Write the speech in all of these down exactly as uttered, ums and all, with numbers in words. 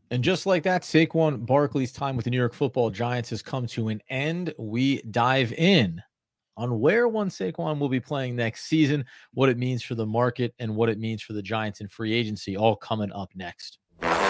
And just like that, Saquon Barkley's time with the New York Football Giants has come to an end. We dive in on where one Saquon will be playing next season, what it means for the market, and what it means for the Giants in free agency, all coming up next.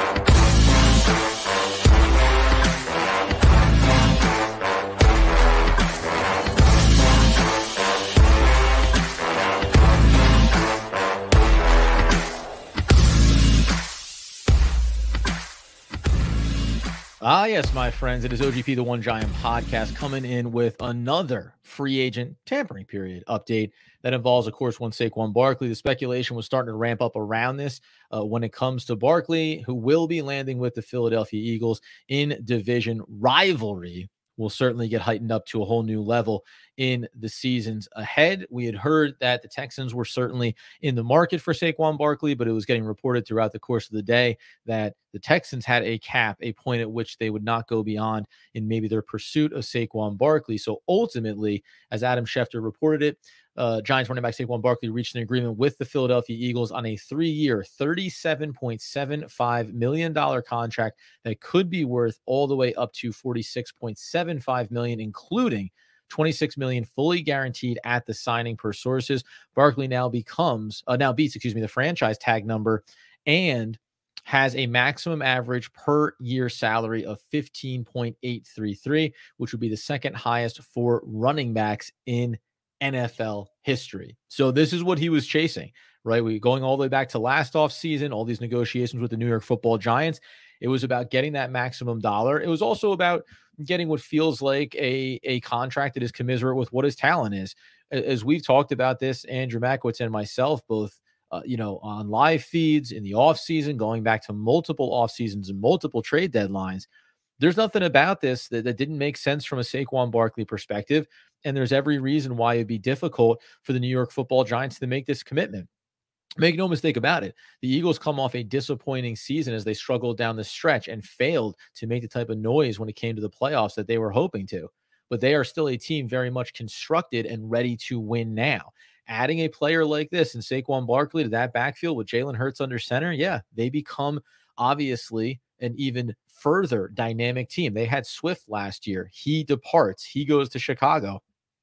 Ah, yes, my friends, it is O G P, the One Giant podcast, coming in with another free agent tampering period update that involves, of course, one Saquon Barkley. The speculation was starting to ramp up around this uh, when it comes to Barkley, who will be landing with the Philadelphia Eagles in division rivalry. Will certainly get heightened up to a whole new level in the seasons ahead. We had heard that the Texans were certainly in the market for Saquon Barkley, but it was getting reported throughout the course of the day that the Texans had a cap, a point at which they would not go beyond in maybe their pursuit of Saquon Barkley. So ultimately, as Adam Schefter reported it, uh, Giants running back Saquon Barkley reached an agreement with the Philadelphia Eagles on a three-year, thirty-seven point seven five million dollars contract that could be worth all the way up to forty-six point seven five million dollars, including twenty-six million dollars fully guaranteed at the signing per sources. Barkley now becomes, uh, now beats, excuse me, the franchise tag number and has a maximum average per year salary of fifteen point eight three three, which would be the second highest for running backs in N F L history. So this is what he was chasing, right? We going all the way back to last offseason, all these negotiations with the New York Football Giants. It was about getting that maximum dollar. It was also about getting what feels like a, a contract that is commiserate with what his talent is. As we've talked about this, Andrew Makowitz and myself, both uh, you know, on live feeds in the offseason, going back to multiple off seasons and multiple trade deadlines, there's nothing about this that, that didn't make sense from a Saquon Barkley perspective. And there's every reason why it'd be difficult for the New York Football Giants to make this commitment. Make no mistake about it. The Eagles come off a disappointing season as they struggled down the stretch and failed to make the type of noise when it came to the playoffs that they were hoping to. But they are still a team very much constructed and ready to win now. Adding a player like this and Saquon Barkley to that backfield with Jalen Hurts under center, yeah, they become obviously an even further dynamic team. They had Swift last year. He departs. He goes to Chicago.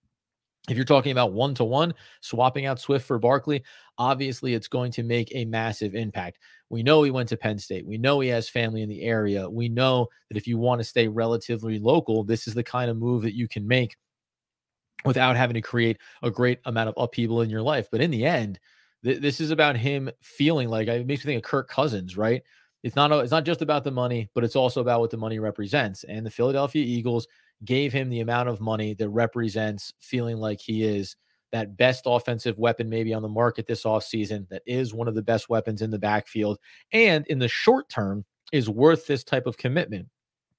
If you're talking about one-to-one, swapping out Swift for Barkley, obviously it's going to make a massive impact. We know he went to Penn State. We know he has family in the area. We know that if you want to stay relatively local, this is the kind of move that you can make without having to create a great amount of upheaval in your life. But in the end, th- this is about him feeling like, it makes me think of Kirk Cousins, right? It's not, a, it's not just about the money, but it's also about what the money represents. And the Philadelphia Eagles gave him the amount of money that represents feeling like he is that best offensive weapon maybe on the market this offseason, that is one of the best weapons in the backfield, and in the short term is worth this type of commitment.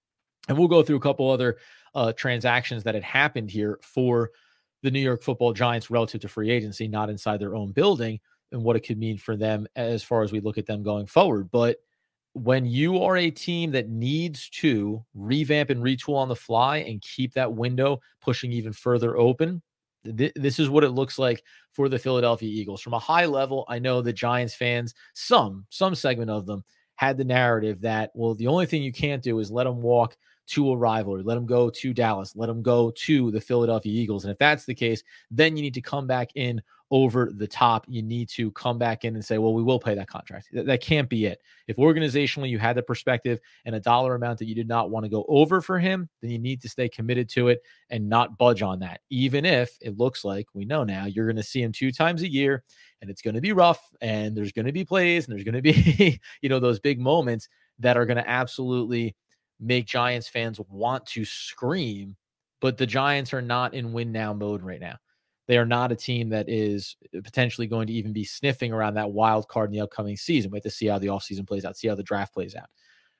And we'll go through a couple other uh, transactions that had happened here for the New York Football Giants relative to free agency, not inside their own building, and what it could mean for them as far as we look at them going forward. But when you are a team that needs to revamp and retool on the fly and keep that window pushing even further open, th- this is what it looks like for the Philadelphia Eagles. From a high level, I know the Giants fans, some, some segment of them had the narrative that, well, the only thing you can't do is let them walk to a rivalry, let them go to Dallas, let them go to the Philadelphia Eagles. And if that's the case, then you need to come back in over the top. You need to come back in and say, well, we will pay that contract. That, that can't be it. If organizationally you had the perspective and a dollar amount that you did not want to go over for him, then you need to stay committed to it and not budge on that. Even if it looks like, we know now, you're going to see him two times a year and it's going to be rough and there's going to be plays and there's going to be, you know, those big moments that are going to absolutely make Giants fans want to scream. But the Giants are not in win now mode right now. They are not a team that is potentially going to even be sniffing around that wild card in the upcoming season. We have to see how the offseason plays out, see how the draft plays out.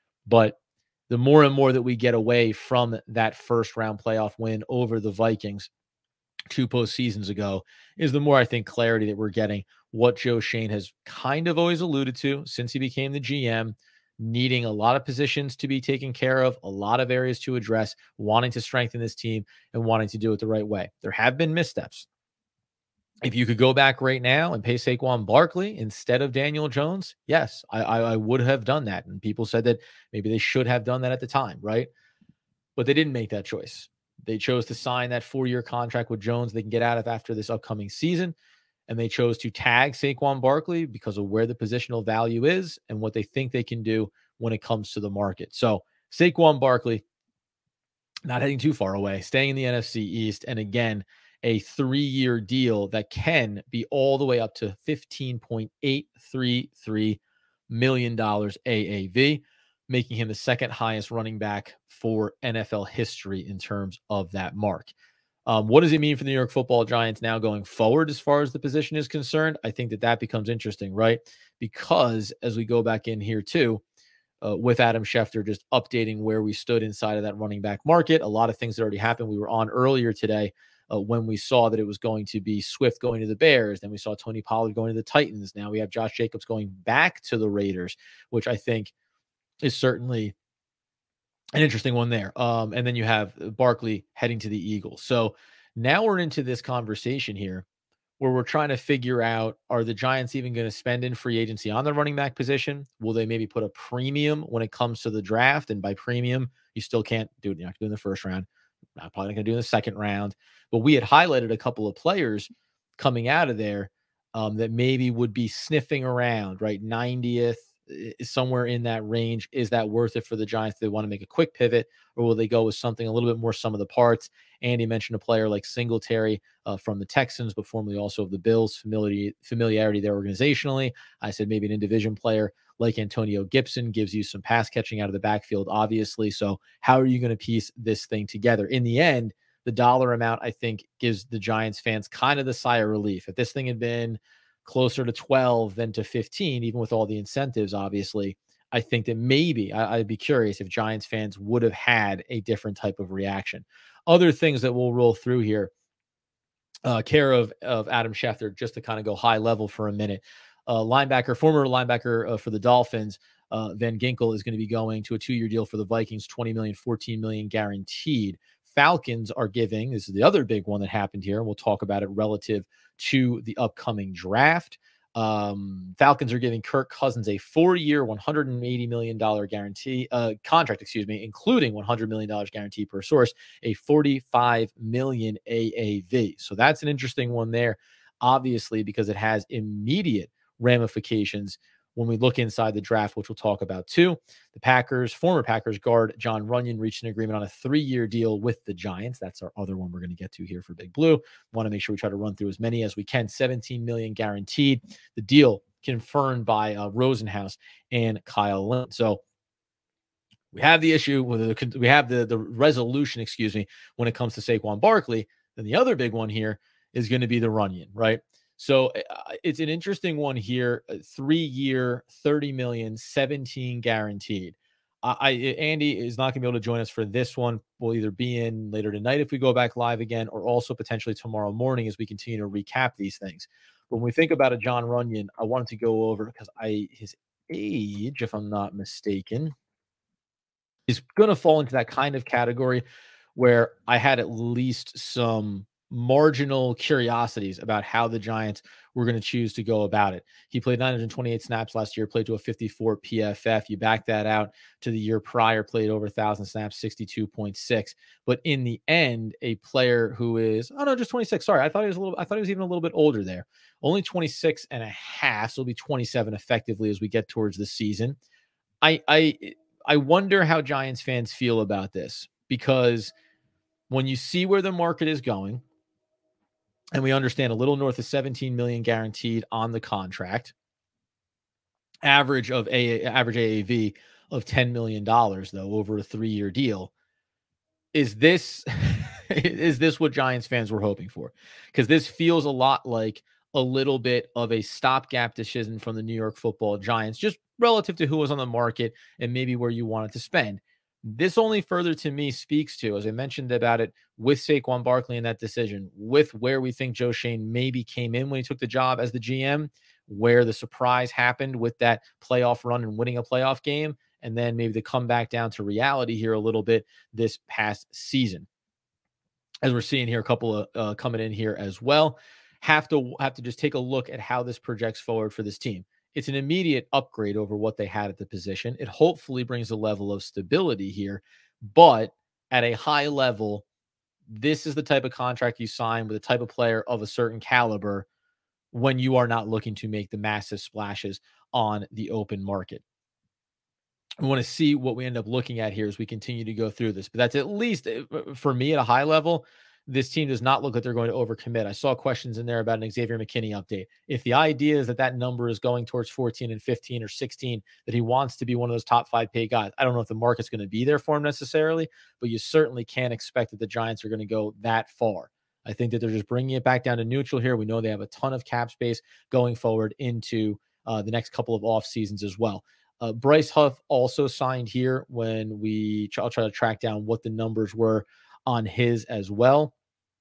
But the more and more that we get away from that first round playoff win over the Vikings two postseasons ago, is the more I think clarity that we're getting what Joe Schoen has kind of always alluded to since he became the G M, needing a lot of positions to be taken care of, a lot of areas to address, wanting to strengthen this team and wanting to do it the right way. There have been missteps. If you could go back right now and pay Saquon Barkley instead of Daniel Jones, yes, I, I, I would have done that. And people said that maybe they should have done that at the time, right? But they didn't make that choice. They chose to sign that four-year contract with Jones they can get out of after this upcoming season. And they chose to tag Saquon Barkley because of where the positional value is and what they think they can do when it comes to the market. So Saquon Barkley, not heading too far away, staying in the N F C East. And again, a three-year deal that can be all the way up to fifteen point eight three three million dollars A A V, making him the second highest running back for N F L history in terms of that mark. Um, what does it mean for the New York Football Giants now going forward as far as the position is concerned? I think that that becomes interesting, right? Because as we go back in here too, uh, with Adam Schefter just updating where we stood inside of that running back market, a lot of things that already happened. We were on earlier today uh, when we saw that it was going to be Swift going to the Bears. Then we saw Tony Pollard going to the Titans. Now we have Josh Jacobs going back to the Raiders, which I think is certainly an interesting one there. Um, and then you have Barkley heading to the Eagles. So now we're into this conversation here where we're trying to figure out, are the Giants even going to spend in free agency on the running back position? Will they maybe put a premium when it comes to the draft? And by premium, you still can't do it. You're not going to do it in the first round. Not probably not going to do it in the second round. But we had highlighted a couple of players coming out of there um, that maybe would be sniffing around, right? ninetieth, somewhere in that range. Is that worth it for the Giants? Do they want to make a quick pivot, or will they go with something a little bit more sum of the parts? Andy mentioned a player like Singletary uh, from the Texans, but formerly also of the Bills, familiarity, familiarity there organizationally. I said maybe an in-division player like Antonio Gibson gives you some pass catching out of the backfield, obviously. So how are you going to piece this thing together? In the end, the dollar amount, I think, gives the Giants fans kind of the sigh of relief. If this thing had been closer to twelve than to fifteen, even with all the incentives, obviously, I think that maybe I, I'd be curious if Giants fans would have had a different type of reaction. Other things that we'll roll through here, uh, care of, of Adam Schefter, just to kind of go high level for a minute. Uh, linebacker, former linebacker uh, for the Dolphins, uh, Van Ginkel is going to be going to a two-year deal for the Vikings, twenty million dollars, fourteen million dollars guaranteed. Falcons are giving, this is the other big one that happened here, and we'll talk about it relative to the upcoming draft. Um, Falcons are giving Kirk Cousins a four-year, one hundred eighty million dollars guarantee uh, contract, excuse me, including one hundred million dollars guarantee per source, a forty-five million dollars A A V. So that's an interesting one there, obviously, because it has immediate ramifications when we look inside the draft, which we'll talk about too. The Packers, former Packers guard Jon Runyan reached an agreement on a three-year deal with the Giants. That's our other one we're going to get to here for Big Blue. Want to make sure we try to run through as many as we can. seventeen million dollars guaranteed. The deal confirmed by uh, Rosenhaus and Kyle Lynn. So we have the issue with the, we have the, the resolution, excuse me, when it comes to Saquon Barkley. Then the other big one here is going to be the Runyan, right? So uh, it's an interesting one here. Three-year, thirty million dollars, seventeen guaranteed. Uh, I Andy is not going to be able to join us for this one. We'll either be in later tonight if we go back live again, or also potentially tomorrow morning as we continue to recap these things. When we think about a Jon Runyan, I wanted to go over because I his age, if I'm not mistaken, is going to fall into that kind of category where I had at least some marginal curiosities about how the Giants were going to choose to go about it. He played nine hundred twenty-eight snaps last year, played to a fifty-four P F F. You back that out to the year prior, played over one thousand snaps, sixty-two point six. But in the end, a player who is, oh no, just twenty-six. Sorry, I thought he was a little, I thought he was even a little bit older there. Only twenty-six and a half, so it'll be twenty-seven effectively as we get towards the season. I, I, I wonder how Giants fans feel about this, because when you see where the market is going, and we understand a little north of seventeen million dollars guaranteed on the contract, average of a average A A V of ten million dollars though over a three-year deal. Is this is this what Giants fans were hoping for? Because this feels a lot like a little bit of a stopgap decision from the New York Football Giants, just relative to who was on the market and maybe where you wanted to spend. This only further to me speaks to, as I mentioned about it with Saquon Barkley in that decision, with where we think Joe Schoen maybe came in when he took the job as the G M, where the surprise happened with that playoff run and winning a playoff game, and then maybe the comeback down to reality here a little bit this past season. As we're seeing here, a couple of uh, coming in here as well. have to have to just take a look at how this projects forward for this team. It's an immediate upgrade over what they had at the position. It hopefully brings a level of stability here, but at a high level, this is the type of contract you sign with a type of player of a certain caliber when you are not looking to make the massive splashes on the open market. I want to see what we end up looking at here as we continue to go through this. But that's at least uh, for me at a high level. This team does not look like they're going to overcommit. I saw questions in there about an Xavier McKinney update. If the idea is that that number is going towards fourteen and fifteen or sixteen, that he wants to be one of those top five paid guys, I don't know if the market's going to be there for him necessarily, but you certainly can't expect that the Giants are going to go that far. I think that they're just bringing it back down to neutral here. We know they have a ton of cap space going forward into uh, the next couple of off seasons as well. Uh, Bryce Huff also signed here when we, I'll try to track down what the numbers were on his as well.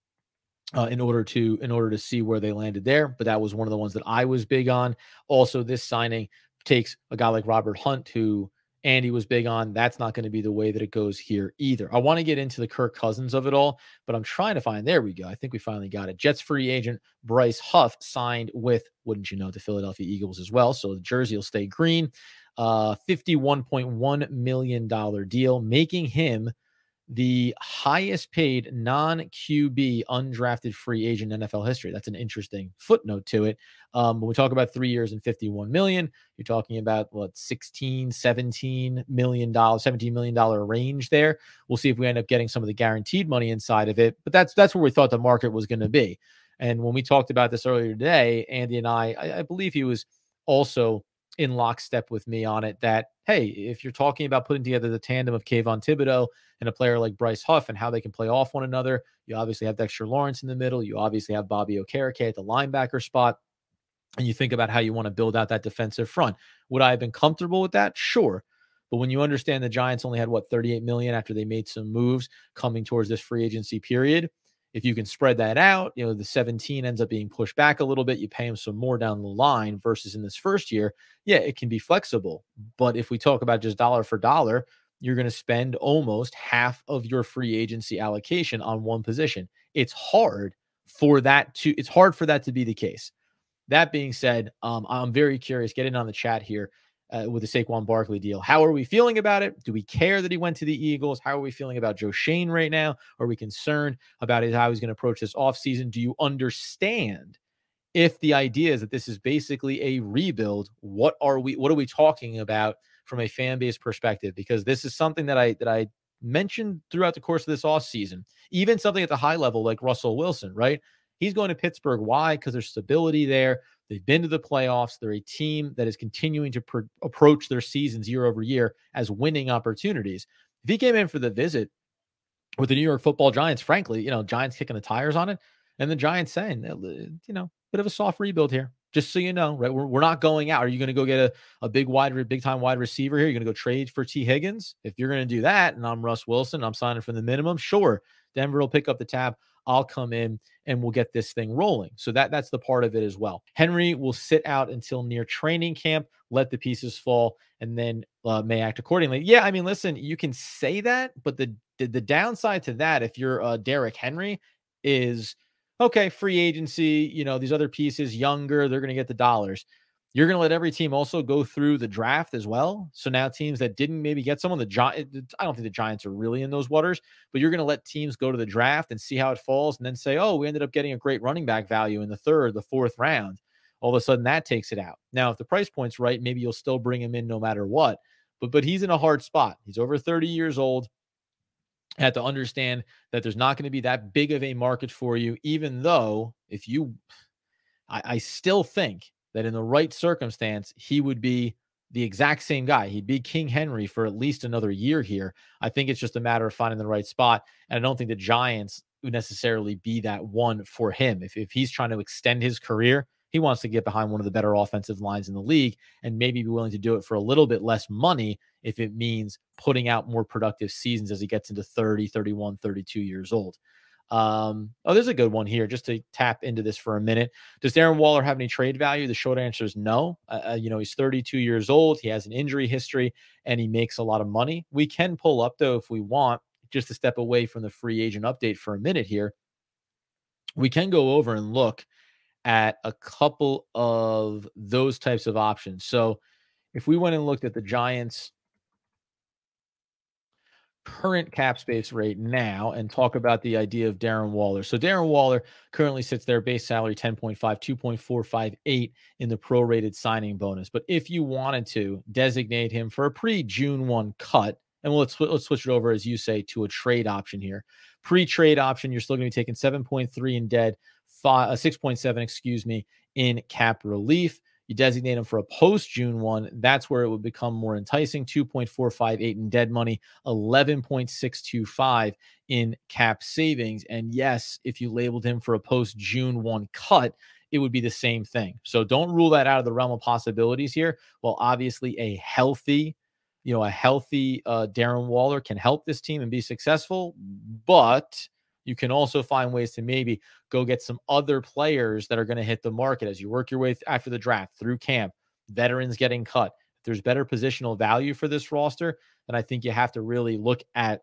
Uh, in order to in order to see where they landed there, but that was one of the ones that I was big on. Also, this signing takes a guy like Robert Hunt, who Andy was big on. That's not going to be the way that it goes here either. I want to get into the Kirk Cousins of it all, but I'm trying to find. There we go. I think we finally got it. Jets free agent Bryce Huff signed with, wouldn't you know, the Philadelphia Eagles as well. So the jersey will stay green. Uh, fifty-one point one million dollars deal, making him the highest paid non-Q B undrafted free agent in N F L history. That's an interesting footnote to it. Um, when we talk about three years and fifty-one million, you're talking about what, sixteen, seventeen million dollars, seventeen million dollars range there. We'll see if we end up getting some of the guaranteed money inside of it, but that's, that's where we thought the market was going to be. And when we talked about this earlier today, Andy and I, I, I believe he was also in lockstep with me on it, that, hey, if you're talking about putting together the tandem of Kayvon Thibodeaux and a player like Bryce Huff and how they can play off one another, you obviously have Dexter Lawrence in the middle. You obviously have Bobby Okereke at the linebacker spot. And you think about how you want to build out that defensive front. Would I have been comfortable with that? Sure. But when you understand the Giants only had, what, thirty-eight million dollars after they made some moves coming towards this free agency period, if you can spread that out, you know, the seventeen ends up being pushed back a little bit. You pay him some more down the line versus in this first year. Yeah, it can be flexible. But if we talk about just dollar for dollar, you're going to spend almost half of your free agency allocation on one position. It's hard for that to, it's hard for that to be the case. That being said, um, I'm very curious. Get in on the chat here. Uh, with the Saquon Barkley deal. How are we feeling about it? Do we care that he went to the Eagles? How are we feeling about Joe Schoen right now? Are we concerned about his, how he's going to approach this offseason? Do you understand if the idea is that this is basically a rebuild? What are we, what are we talking about from a fan base perspective? Because this is something that I, that I mentioned throughout the course of this offseason, even something at the high level like Russell Wilson, right? He's going to Pittsburgh. Why? Because there's stability there. They've been to the playoffs. They're a team that is continuing to pr- approach their seasons year over year as winning opportunities. If he came in for the visit with the New York Football Giants, frankly, you know, Giants kicking the tires on it, and the Giants saying, you know, bit of a soft rebuild here, just so you know, right? We're, we're not going out. Are you going to go get a, a big wide, big time wide receiver here? You're going to go trade for T. Higgins? If you're going to do that, and I'm Russ Wilson, I'm signing for the minimum, sure, Denver will pick up the tab. I'll come in and we'll get this thing rolling. So that that's the part of it as well. Henry will sit out until near training camp, let the pieces fall, and then uh, may act accordingly. Yeah, I mean, listen, you can say that, but the the, the downside to that, if you're uh, Derrick Henry, is, okay, free agency, you know, these other pieces, younger, they're going to get the dollars. You're going to let every team also go through the draft as well. So now teams that didn't maybe get someone, the Giants, I don't think the Giants are really in those waters, but you're going to let teams go to the draft and see how it falls and then say, oh, we ended up getting a great running back value in the third, the fourth round. All of a sudden that takes it out. Now, if the price point's right, maybe you'll still bring him in no matter what, but, but he's in a hard spot. He's over thirty years old. I have to understand that there's not going to be that big of a market for you, even though if you, I, I still think that in the right circumstance, he would be the exact same guy. He'd be King Henry for at least another year here. I think it's just a matter of finding the right spot. And I don't think the Giants would necessarily be that one for him. If, if he's trying to extend his career, he wants to get behind one of the better offensive lines in the league and maybe be willing to do it for a little bit less money if it means putting out more productive seasons as he gets into thirty, thirty-one, thirty-two years old. Um, oh, there's a good one here just to tap into this for a minute. Does Darren Waller have any trade value? The short answer is no. Uh, you know, he's thirty-two years old. He has an injury history and he makes a lot of money. We can pull up though, if we want, just to step away from the free agent update for a minute here. We can go over and look at a couple of those types of options. So if we went and looked at the Giants' current cap space right now and talk about the idea of Darren Waller. So Darren Waller currently sits there base salary ten point five, two point four five eight in the prorated signing bonus. But if you wanted to designate him for a pre-June first cut, and let's let's switch it over, as you say, to a trade option here. Pre-trade option, you're still going to be taking seven point three in dead, five, uh, six point seven, excuse me, in cap relief. You designate him for a post-June first, that's where it would become more enticing. two point four five eight in dead money, eleven point six two five in cap savings. And yes, if you labeled him for a post-June first cut, it would be the same thing. So don't rule that out of the realm of possibilities here. Well, obviously a healthy, you know, a healthy uh, Darren Waller can help this team and be successful, but you can also find ways to maybe go get some other players that are going to hit the market as you work your way th- after the draft through camp, veterans getting cut. If there's better positional value for this roster, then I think you have to really look at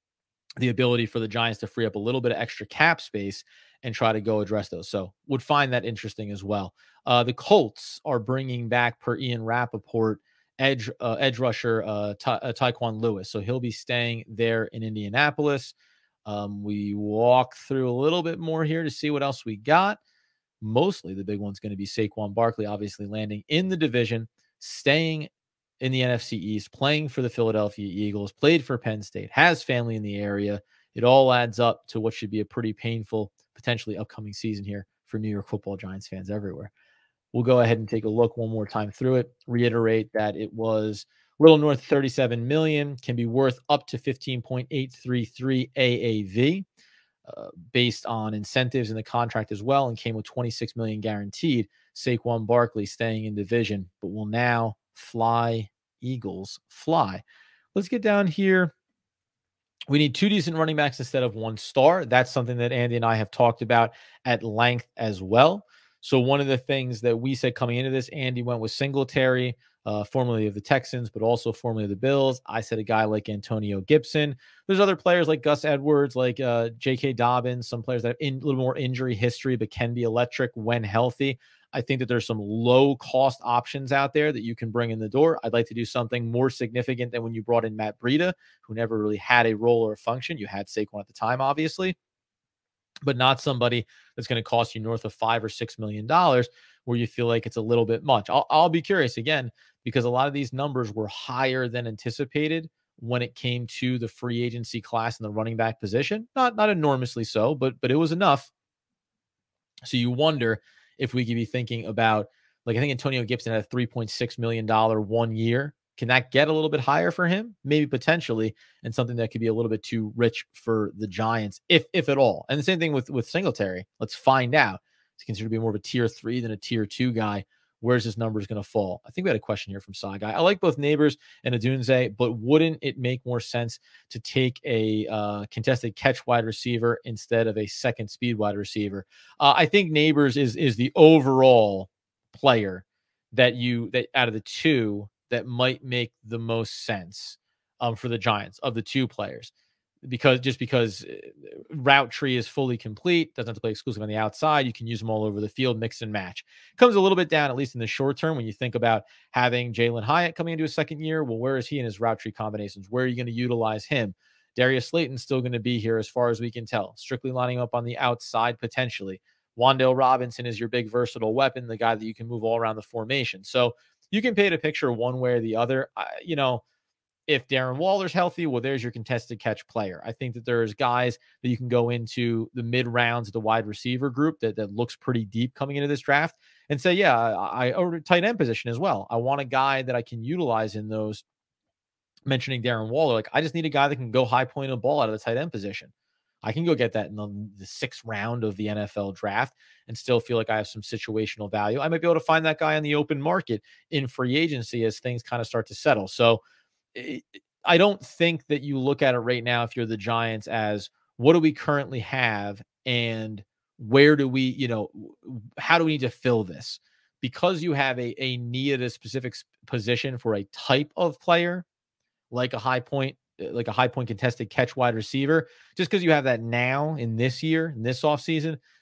the ability for the Giants to free up a little bit of extra cap space and try to go address those. So would find that interesting as well. Uh, the Colts are bringing back, per Ian Rappaport, edge uh, edge rusher uh, Ty- uh, Tyquan Lewis. So he'll be staying there in Indianapolis. Um, we walk through a little bit more here to see what else we got. Mostly the big one's going to be Saquon Barkley, obviously landing in the division, staying in the N F C East, playing for the Philadelphia Eagles, played for Penn State, has family in the area. It all adds up to what should be a pretty painful, potentially upcoming season here for New York Football Giants fans everywhere. We'll go ahead and take a look one more time through it, reiterate that it was a little north of thirty-seven million, can be worth up to fifteen point eight three three A A V uh, based on incentives in the contract as well, and came with twenty-six million guaranteed. Saquon Barkley staying in division, but will now fly, Eagles fly. Let's get down here. We need two decent running backs instead of one star. That's something that Andy and I have talked about at length as well. So one of the things that we said coming into this, Andy went with Singletary, uh, formerly of the Texans, but also formerly of the Bills. I said a guy like Antonio Gibson. There's other players like Gus Edwards, like uh, J K. Dobbins, some players that have in, a little more injury history, but can be electric when healthy. I think that there's some low cost options out there that you can bring in the door. I'd like to do something more significant than when you brought in Matt Breida, who never really had a role or a function. You had Saquon at the time, obviously, but not somebody that's going to cost you north of five or six million dollars where you feel like it's a little bit much. I'll, I'll be curious again, because a lot of these numbers were higher than anticipated when it came to the free agency class in the running back position. Not, not enormously so, but, but it was enough. So you wonder if we could be thinking about, like, I think Antonio Gibson had a three point six million dollars one year. Can that get a little bit higher for him? Maybe potentially, and something that could be a little bit too rich for the Giants, if if at all. And the same thing with, with Singletary. Let's find out. He's considered to be more of a tier three than a tier two guy. Where's his numbers going to fall? I think we had a question here from Saw Guy. I like both Neighbors and Adunze, but wouldn't it make more sense to take a uh, contested catch wide receiver instead of a second speed wide receiver? Uh, I think Neighbors is is the overall player that you that out of the two that might make the most sense um, for the Giants of the two players, because just because route tree is fully complete, doesn't have to play exclusively on the outside. You can use them all over the field, mix and match. Comes a little bit down, at least in the short term, when you think about having Jalen Hyatt coming into his second year. Well, where is he in his route tree combinations? Where are you going to utilize him? Darius Slayton's still going to be here as far as we can tell, strictly lining up on the outside potentially. Wan'Dale Robinson is your big versatile weapon, the guy that you can move all around the formation. So you can paint a picture one way or the other. I, you know, if Darren Waller's healthy, well, there's your contested catch player. I think that there's guys that you can go into the mid rounds of the wide receiver group that, that looks pretty deep coming into this draft and say, yeah, I, I or tight end position as well. I want a guy that I can utilize in those. Mentioning Darren Waller, like, I just need a guy that can go high point a ball out of the tight end position. I can go get that in the, the sixth round of the N F L draft and still feel like I have some situational value. I might be able to find that guy on the open market in free agency as things kind of start to settle. So it, I don't think that you look at it right now, if you're the Giants, as what do we currently have and where do we, you know, how do we need to fill this? Because you have a, a need at a specific position for a type of player, like a high point, like a high point contested catch wide receiver, just because you have that now in this year, in this offseason,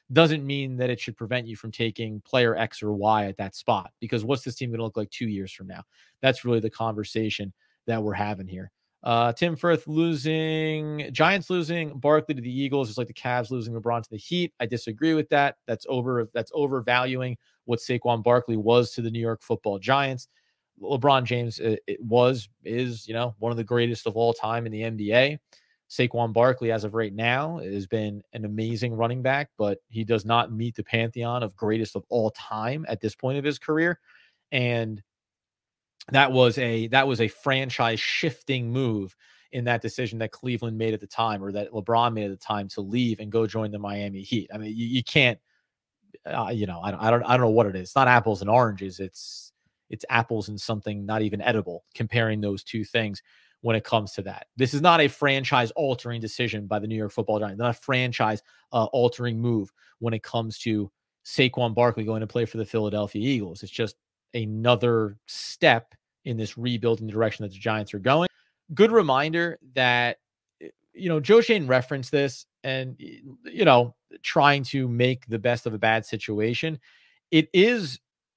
doesn't mean that it should prevent you from taking player X or Y at that spot. Because what's this team going to look like two years from now? That's really the conversation that we're having here. Uh, Tim Firth losing, Giants losing Barkley to the Eagles, just like the Cavs losing LeBron to the Heat. I disagree with that. That's over. That's overvaluing what Saquon Barkley was to the New York Football Giants. LeBron James it, it was, is, you know, one of the greatest of all time in the N B A. Saquon Barkley, as of right now, has been an amazing running back, but he does not meet the pantheon of greatest of all time at this point of his career. And that was a that was a franchise shifting move in that decision that Cleveland made at the time, or that LeBron made at the time, to leave and go join the Miami Heat. I mean, you, you can't, uh, you know, I don't, I don't, I don't know what it is. It's not apples and oranges. It's it's apples and something not even edible. Comparing those two things when it comes to that, this is not a franchise altering decision by the New York Football Giants. Not a franchise uh, altering move when it comes to Saquon Barkley going to play for the Philadelphia Eagles. It's just another step in this rebuilding direction that the Giants are going. Good reminder that, you know, Joe Schoen referenced this, and, you know, trying to make the best of a bad situation. It is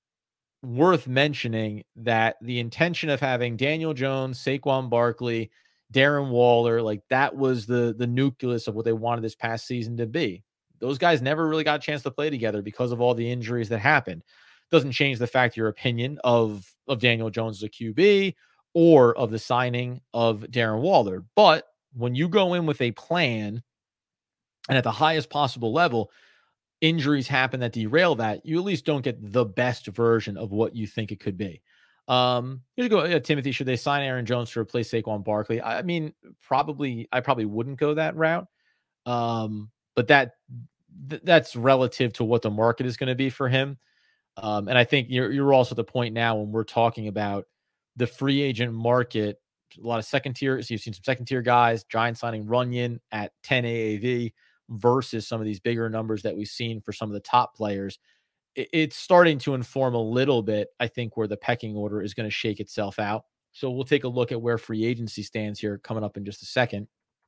worth mentioning that the intention of having Daniel Jones, Saquon Barkley, Darren Waller, like that was the the nucleus of what they wanted this past season to be. Those guys never really got a chance to play together because of all the injuries that happened. Doesn't change the fact your opinion of of Daniel Jones as a Q B or of the signing of Darren Waller. But when you go in with a plan and at the highest possible level, injuries happen that derail that, you at least don't get the best version of what you think it could be. Um, here's go, uh, Timothy. Should they sign Aaron Jones to replace Saquon Barkley? I mean, probably. I probably wouldn't go that route. Um, but that th- that's relative to what the market is going to be for him. Um, and I think you're you're also at the point now when we're talking about the free agent market. A lot of second tier. So you've seen some second tier guys. Giants signing Runyon at ten A A V versus some of these bigger numbers that we've seen for some of the top players. It, it's starting to inform a little bit, I think, where the pecking order is going to shake itself out. So we'll take a look at where free agency stands here coming up in just a second,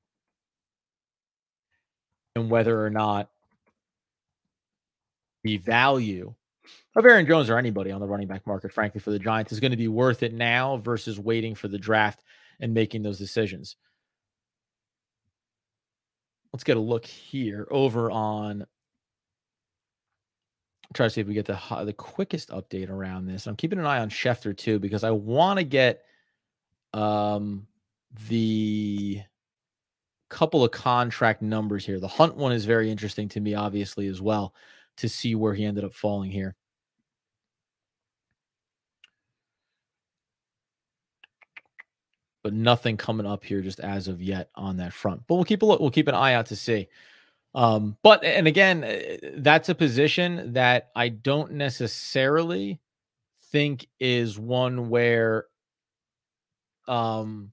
and whether or not the value of Aaron Jones or anybody on the running back market, frankly, for the Giants is going to be worth it now versus waiting for the draft and making those decisions. Let's get a look here over on, try to see if we get the the quickest update around this. I'm keeping an eye on Schefter too, because I want to get um, the couple of contract numbers here. The Hunt one is very interesting to me, obviously, as well, to see where he ended up falling here. But nothing coming up here just as of yet on that front. But we'll keep a look. We'll keep an eye out to see. Um, but, and again, uh, that's a position that I don't necessarily think is one where, um,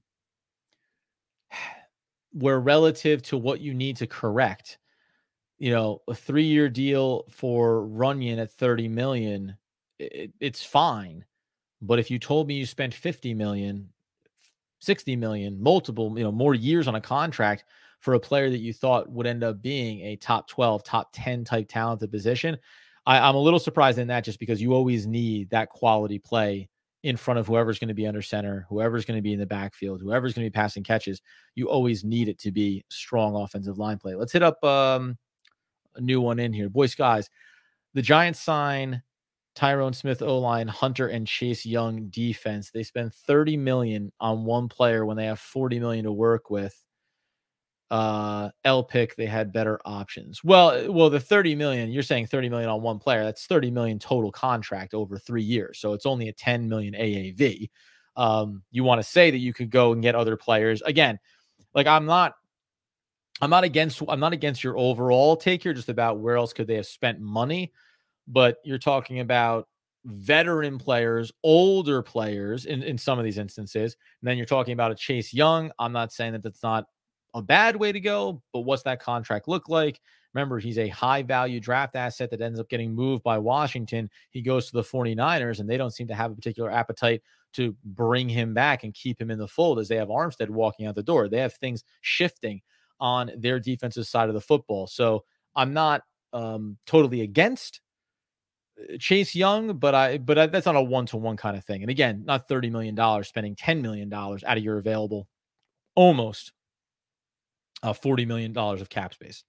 where relative to what you need to correct, you know, a three-year deal for Runyon at thirty million, it, it's fine. But if you told me you spent fifty million, sixty million, multiple, you know, more years on a contract for a player that you thought would end up being a top twelve, top ten type talented position, I, I'm a little surprised in that, just because you always need that quality play in front of whoever's going to be under center, whoever's going to be in the backfield, whoever's going to be passing catches. You always need it to be strong offensive line play. Let's hit up um, a new one in here. Boys, guys, the Giants sign Tyrone Smith O-line, Hunter and Chase Young defense. They spend thirty million dollars on one player when they have forty million dollars to work with. Uh, L-Pick, they had better options. Well, well, the thirty million dollars, you're saying thirty million dollars on one player. That's thirty million dollars total contract over three years. So it's only a ten million dollars A A V. Um, you want to say that you could go and get other players. Again, like I'm not, I'm not against, I'm not against your overall take here, just about where else could they have spent money. But you're talking about veteran players, older players in, in some of these instances. And then you're talking about a Chase Young. I'm not saying that that's not a bad way to go, but what's that contract look like? Remember, he's a high value draft asset that ends up getting moved by Washington. He goes to the 49ers, and they don't seem to have a particular appetite to bring him back and keep him in the fold, as they have Armstead walking out the door. They have things shifting on their defensive side of the football. So I'm not um, totally against Chase Young, but I but I, that's not a one to one kind of thing. And again, not thirty million dollars, spending ten million dollars out of your available almost uh, forty million dollars of cap space.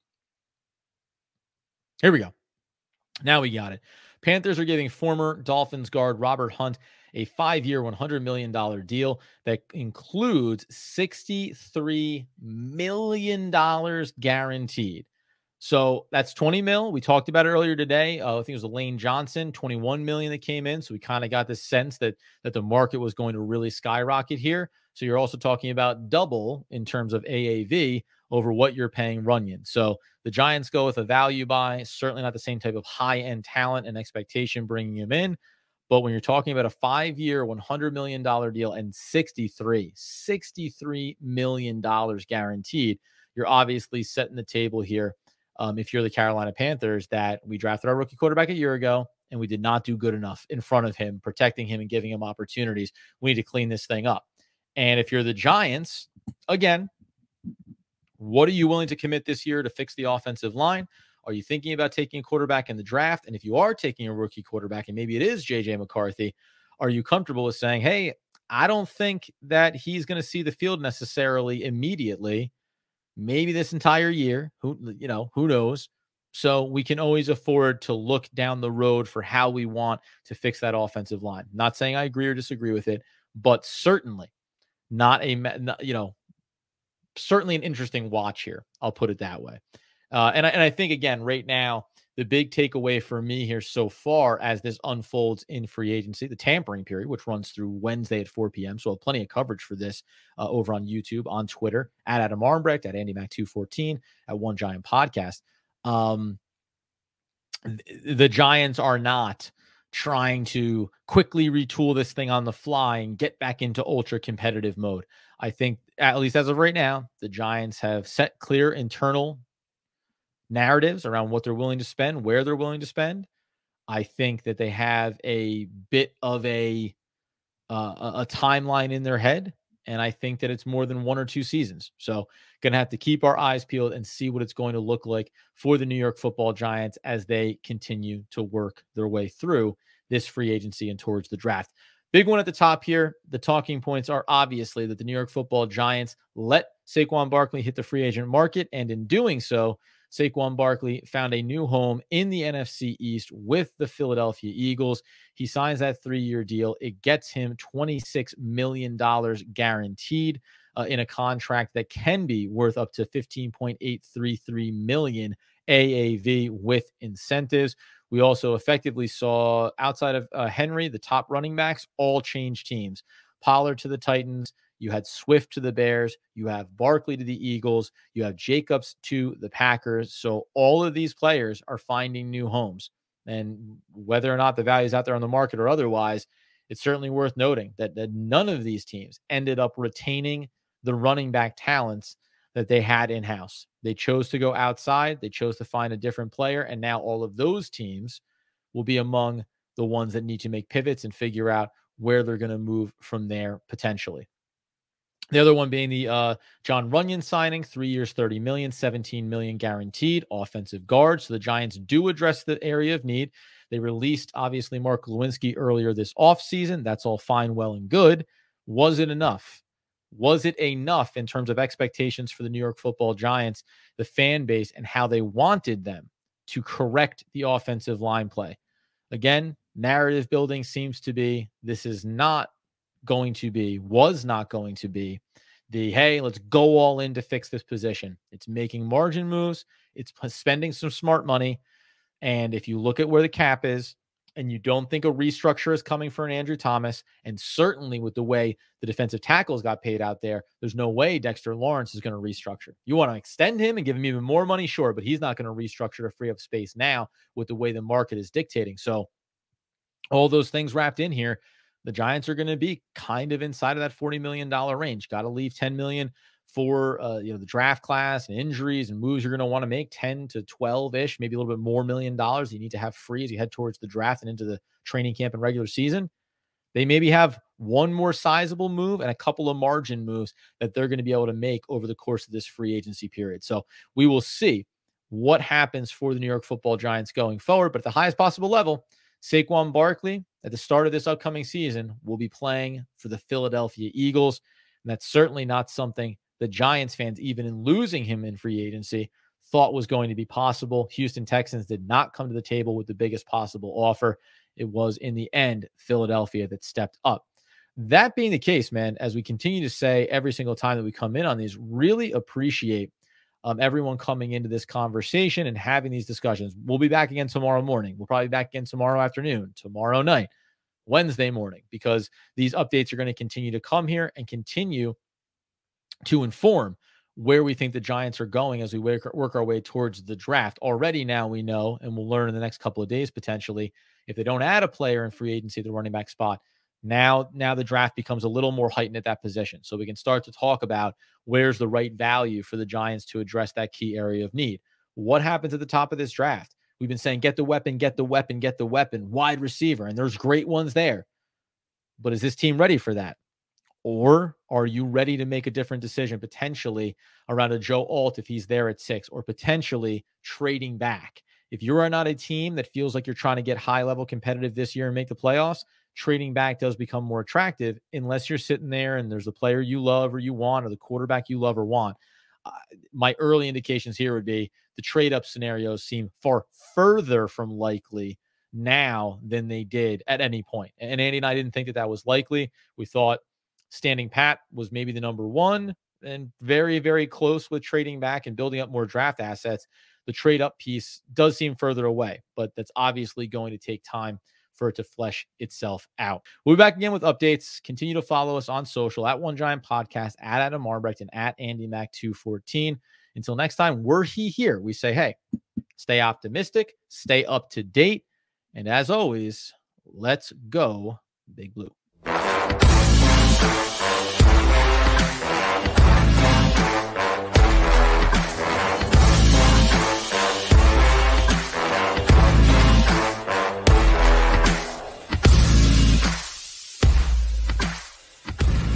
Here we go. Now we got it. Panthers are giving former Dolphins guard Robert Hunt a five-year, one hundred million dollars deal that includes sixty-three million dollars guaranteed. So that's twenty mil. We talked about it earlier today. Uh, I think it was Lane Johnson, twenty-one million that came in. So we kind of got this sense that that the market was going to really skyrocket here. So you're also talking about double in terms of A A V over what you're paying Runyon. So the Giants go with a value buy, certainly not the same type of high-end talent and expectation bringing him in. But when you're talking about a five-year, one hundred million dollars deal and sixty-three, sixty-three million dollars guaranteed, you're obviously setting the table here. Um, if you're the Carolina Panthers, that we drafted our rookie quarterback a year ago and we did not do good enough in front of him, protecting him and giving him opportunities. We need to clean this thing up. And if you're the Giants, again, what are you willing to commit this year to fix the offensive line? Are you thinking about taking a quarterback in the draft? And if you are taking a rookie quarterback, and maybe it is J J McCarthy, are you comfortable with saying, hey, I don't think that he's going to see the field necessarily immediately, maybe this entire year, who, you know, who knows? So we can always afford to look down the road for how we want to fix that offensive line. Not saying I agree or disagree with it, but certainly not a, you know, certainly an interesting watch here. I'll put it that way. Uh, and, I, and I think, again, right now, the big takeaway for me here so far as this unfolds in free agency, the tampering period, which runs through Wednesday at four p.m. So I'll have plenty of coverage for this uh, over on YouTube, on Twitter, at Adam Armbrecht, at Andy Mac two fourteen, at One Giant Podcast. Um, th- the Giants are not trying to quickly retool this thing on the fly and get back into ultra competitive mode. I think, at least as of right now, the Giants have set clear internal narratives around what they're willing to spend, where they're willing to spend. I think that they have a bit of a uh, a timeline in their head, and I think that it's more than one or two seasons. So, going to have to keep our eyes peeled and see what it's going to look like for the New York Football Giants as they continue to work their way through this free agency and towards the draft. Big one at the top here. The talking points are obviously that the New York Football Giants let Saquon Barkley hit the free agent market, and in doing so, Saquon Barkley found a new home in the N F C East with the Philadelphia Eagles. He signs that three-year deal. It gets him twenty-six million dollars guaranteed uh, in a contract that can be worth up to fifteen point eight three three million dollars A A V with incentives. We also effectively saw, outside of uh, Henry, the top running backs all change teams. Pollard to the Titans. You had Swift to the Bears. You have Barkley to the Eagles. You have Jacobs to the Packers. So all of these players are finding new homes. And whether or not the value is out there on the market or otherwise, it's certainly worth noting that, that none of these teams ended up retaining the running back talents that they had in-house. They chose to go outside. They chose to find a different player. And now all of those teams will be among the ones that need to make pivots and figure out where they're going to move from there potentially. The other one being the uh, John Runyon signing, three years, thirty million dollars, seventeen million dollars guaranteed, offensive guard. So the Giants do address the area of need. They released, obviously, Mark Lewinsky earlier this offseason. That's all fine, well, and good. Was it enough? Was it enough in terms of expectations for the New York Football Giants, the fan base, and how they wanted them to correct the offensive line play? Again, narrative building seems to be this is not going to be, was not going to be the, hey, let's go all in to fix this position. It's making margin moves. It's spending some smart money. And if you look at where the cap is and you don't think a restructure is coming for an Andrew Thomas, and certainly with the way the defensive tackles got paid out there, there's no way Dexter Lawrence is going to restructure. You want to extend him and give him even more money? Sure, but he's not going to restructure to free up space now with the way the market is dictating. So all those things wrapped in here, the Giants are going to be kind of inside of that forty million dollars range. Got to leave ten million dollars for uh, you know, the draft class and injuries and moves you're going to want to make, ten to twelve-ish, maybe a little bit more million dollars you need to have free as you head towards the draft and into the training camp and regular season. They maybe have one more sizable move and a couple of margin moves that they're going to be able to make over the course of this free agency period. So we will see what happens for the New York Football Giants going forward. But at the highest possible level, Saquon Barkley, at the start of this upcoming season, will be playing for the Philadelphia Eagles. And that's certainly not something the Giants fans, even in losing him in free agency, thought was going to be possible. Houston Texans did not come to the table with the biggest possible offer. It was, in the end, Philadelphia that stepped up. That being the case, man, as we continue to say every single time that we come in on these, really appreciate um, everyone coming into this conversation and having these discussions. We'll be back again tomorrow morning. We'll probably be back again tomorrow afternoon, tomorrow night, Wednesday morning, because these updates are going to continue to come here and continue to inform where we think the Giants are going as we work, work our way towards the draft. Already now we know, and we'll learn in the next couple of days potentially, if they don't add a player in free agency at the running back spot, now, now the draft becomes a little more heightened at that position. So we can start to talk about where's the right value for the Giants to address that key area of need. What happens at the top of this draft? We've been saying, get the weapon, get the weapon, get the weapon, wide receiver, and there's great ones there. But is this team ready for that? Or are you ready to make a different decision potentially around a Joe Alt if he's there at six, or potentially trading back? If you are not a team that feels like you're trying to get high-level competitive this year and make the playoffs, trading back does become more attractive unless you're sitting there and there's a player you love or you want, or the quarterback you love or want. Uh, my early indications here would be the trade-up scenarios seem far further from likely now than they did at any point. And Andy and I didn't think that that was likely. We thought standing pat was maybe the number one, and very, very close with trading back and building up more draft assets. The trade up piece does seem further away, but that's obviously going to take time for it to flesh itself out. We'll be back again with updates. Continue to follow us on social at One Giant Podcast, at Adam Arbrecht, and at Andy Mac two fourteen. Until next time, we're he here. We say, hey, stay optimistic, stay up to date, and as always, let's go Big Blue.